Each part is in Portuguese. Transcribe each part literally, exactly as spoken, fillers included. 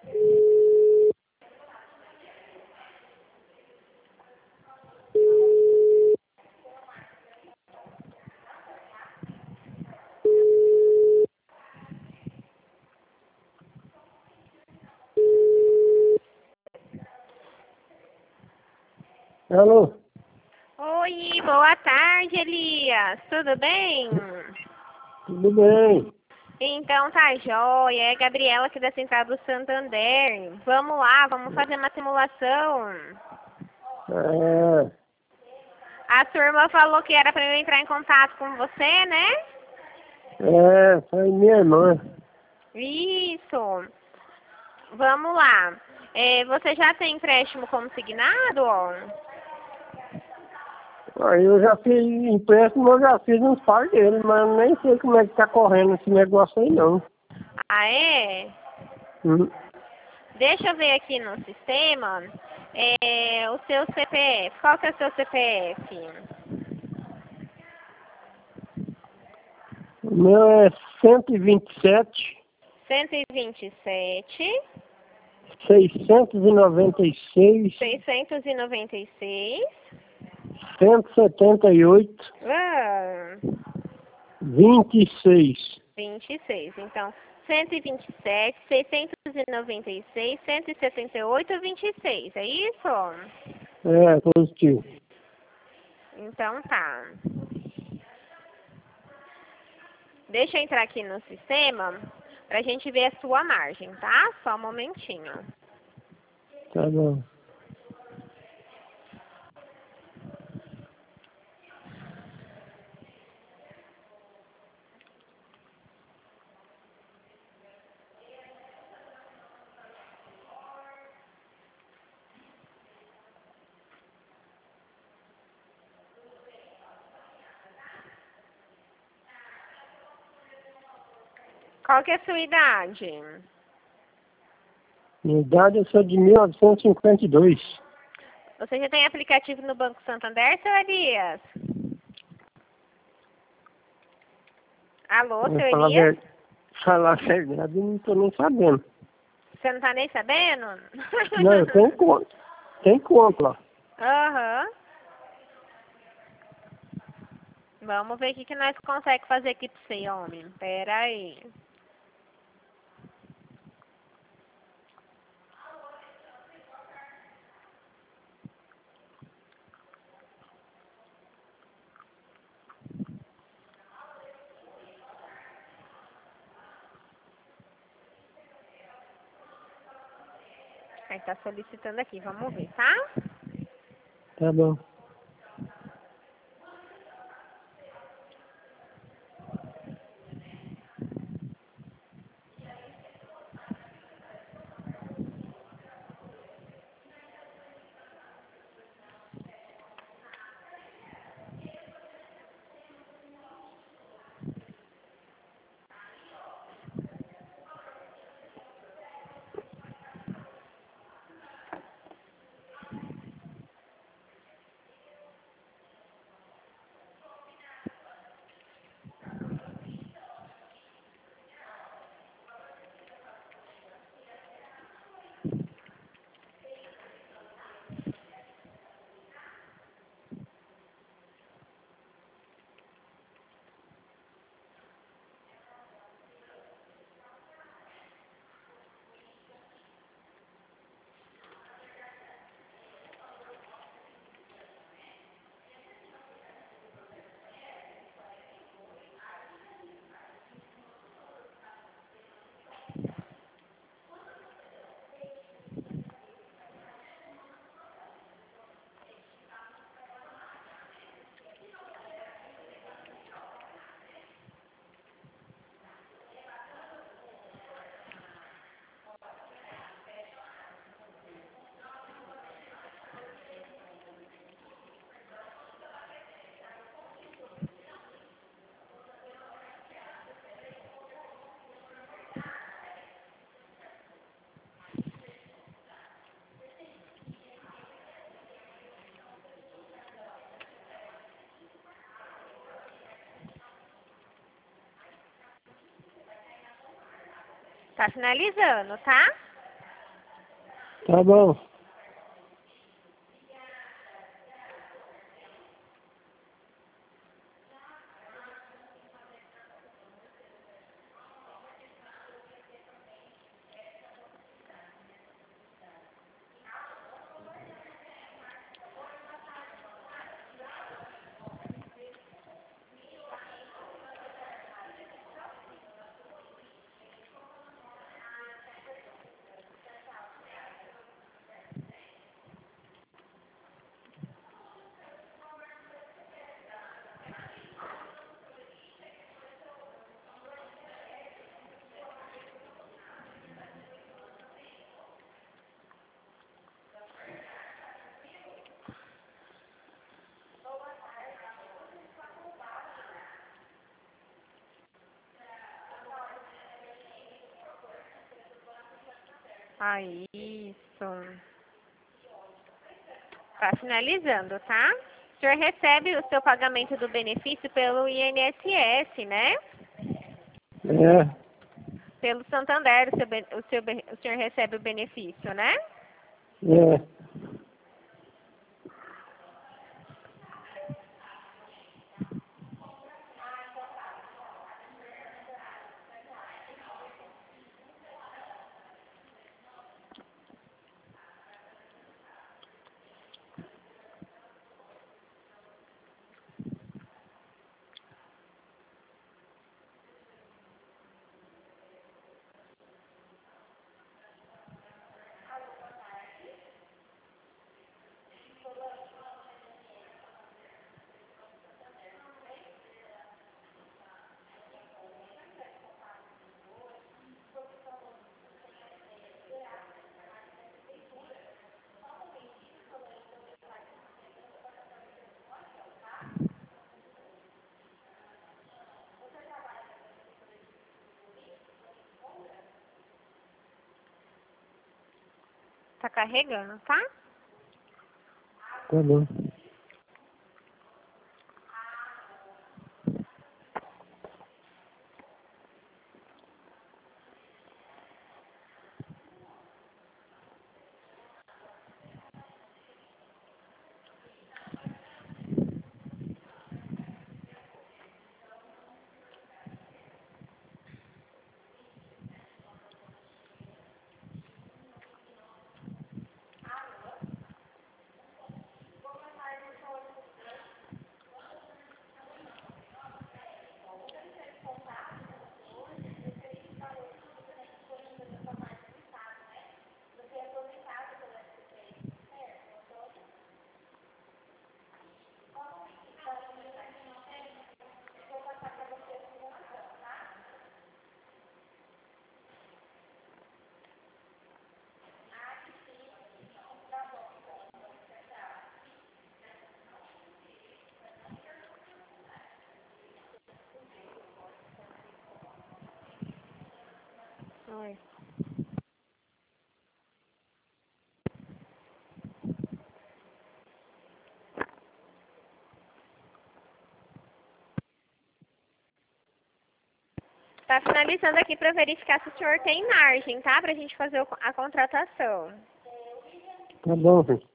Alô? Oi, boa tarde, Elias. Tudo bem? Tudo bem? Então tá jóia. É Gabriela aqui da Central do Santander. Vamos lá, vamos fazer uma simulação. É, A turma falou que era para eu entrar em contato com você, né? é, foi minha irmã. Isso. Vamos lá. É, você já tem empréstimo consignado? Aí eu já fiz empréstimo, eu já fiz uns par dele, mas eu nem sei como é que tá correndo esse negócio aí não. Ah, é? Hum. Deixa eu ver aqui no sistema. É, o seu C P F. Qual que é o seu C P F? O meu é cento e vinte e sete, cento e vinte e sete, seiscentos e noventa e seis, seiscentos e noventa e seis, cento e setenta e oito, ah, vinte e seis. vinte e seis. Então, cento e vinte e sete, seiscentos e noventa e seis, cento e setenta e oito, vinte e seis. É isso? É, positivo. Então tá. Deixa eu entrar aqui no sistema pra gente ver a sua margem, tá? Só um momentinho. Tá bom. Qual que é a sua idade? Minha idade eu sou de mil novecentos e cinquenta e dois. Você já tem aplicativo no Banco Santander, seu Elias? Alô, Vou seu falar a Elias? ver- falar a verdade, eu não tô nem sabendo. Você não tá nem sabendo? Não, eu tenho conta. Tem conta lá. Aham. Vamos ver o que, que nós conseguimos fazer aqui pra você, homem. Pera aí. Aí tá solicitando aqui, vamos ver, tá? Tá bom. Tá finalizando, tá? Tá bom. Ah, isso. Tá finalizando, tá? O senhor recebe o seu pagamento do benefício pelo I N S S, né? É, Pelo Santander, o, seu, ben- o, seu, ben- o senhor recebe o benefício, né? é. Tá carregando, tá? Tá bom. Oi. Tá finalizando aqui para verificar se o senhor tem margem, tá? Pra gente fazer o- a contratação. Tá bom, filho.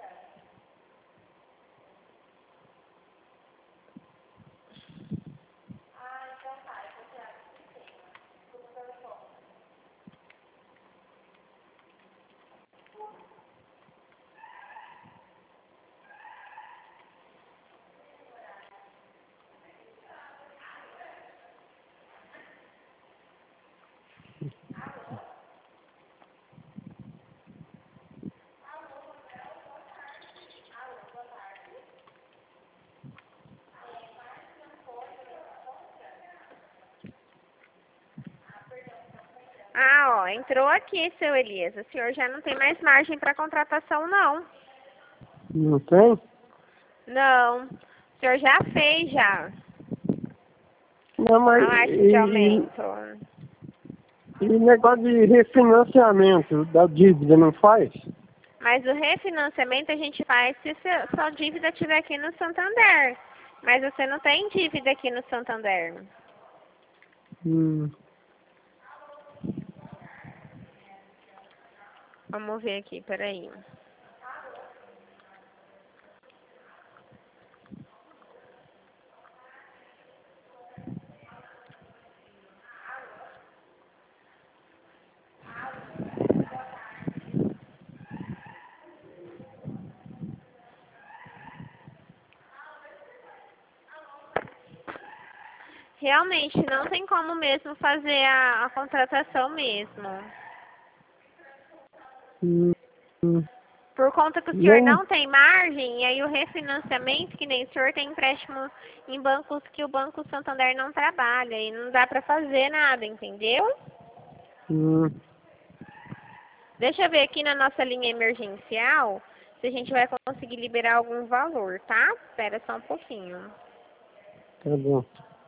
Ah, ó, entrou aqui, seu Elias. O senhor já não tem mais margem para contratação, não. Não tem? Não. O senhor já fez, já. Não, A mas margem de e, aumento. e negócio de refinanciamento da dívida não faz? Mas o refinanciamento a gente faz se seu- sua dívida estiver aqui no Santander. Mas você não tem dívida aqui no Santander. Hum. Vamos ver aqui, peraí. Realmente, não tem como mesmo fazer a, a contratação mesmo. Hum, hum. Por conta que o senhor Nem, não tem margem, e aí o refinanciamento, que nem o senhor tem empréstimo em bancos que o Banco Santander não trabalha, e não dá pra fazer nada, entendeu? hum, Deixa eu ver aqui na nossa linha emergencial, se a gente vai conseguir liberar algum valor, tá? Espera só um pouquinho. tá bom.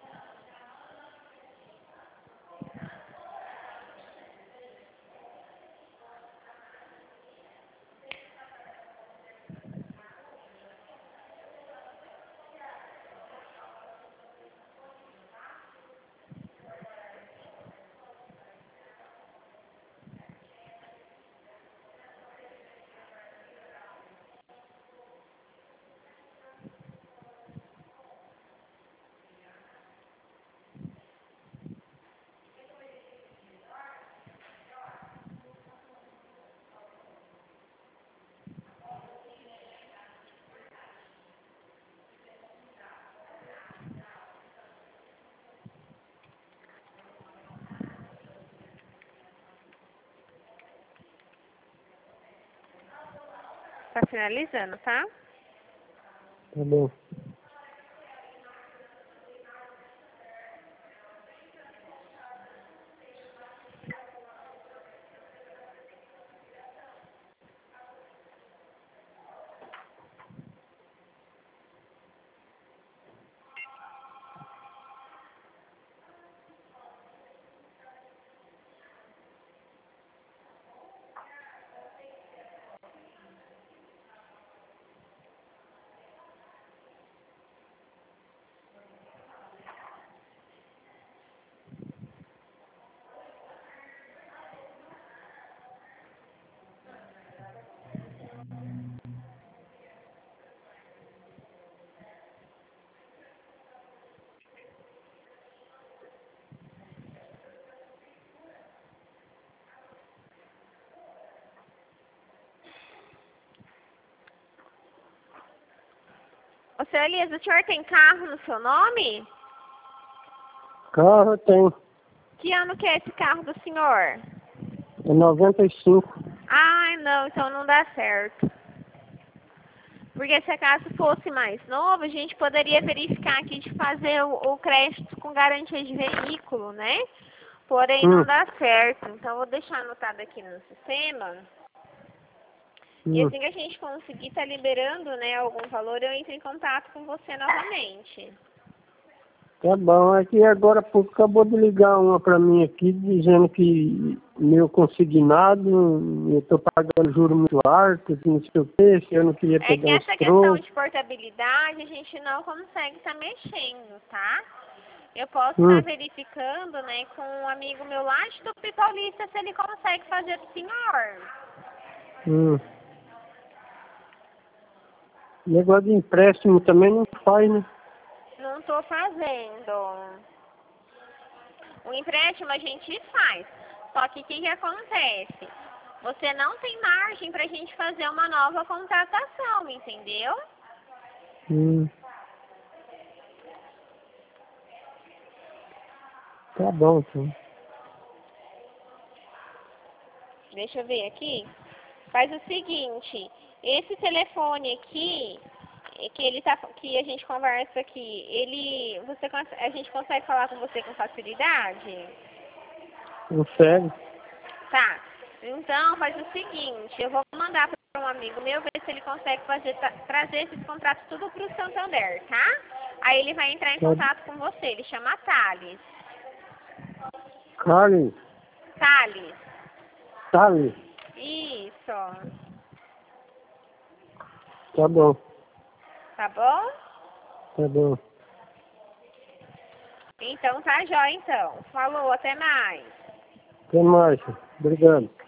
Tá finalizando, tá? Tá bom. Ô, seu Elias, o senhor tem carro no seu nome? Carro tem. Que ano que é esse carro do senhor? É noventa e cinco. Ai, não, então não dá certo. Porque se acaso fosse mais novo, a gente poderia verificar aqui de fazer o, o crédito com garantia de veículo, né? Porém, Hum, não dá certo. Então, eu vou deixar anotado aqui no sistema. E hum. assim que a gente conseguir estar liberando, né, algum valor, eu entro em contato com você novamente. Tá bom. Aqui agora há pouco acabou de ligar uma pra mim aqui dizendo que meu consignado, eu tô pagando juro muito alto, que não sei o quê, se eu não queria É que pegar uns essa questão trocos. de portabilidade a gente não consegue estar mexendo, tá? Eu posso estar Hum, verificando, né, com um amigo meu lá de Tupi Paulista se ele consegue fazer pro senhor. hum. Negócio de empréstimo também não faz, né? Não tô fazendo. O empréstimo a gente faz. Só que o que, que acontece? Você não tem margem pra gente fazer uma nova contratação, entendeu? Hum. Tá bom, então. Deixa eu ver aqui. Faz o seguinte, esse telefone aqui, é que ele tá, que a gente conversa aqui, ele, você, cons- a gente consegue falar com você com facilidade? Consegue? Tá. Então faz o seguinte, eu vou mandar para um amigo meu ver se ele consegue fazer, tra- trazer esses contratos tudo para o Santander, tá? Aí ele vai entrar em Tá. contato com você, ele chama Thales. Carlos, Thales. Thales. Isso. Tá bom, Tá bom? tá bom. Então tá jóia então. Falou, até mais. Até mais. Obrigado.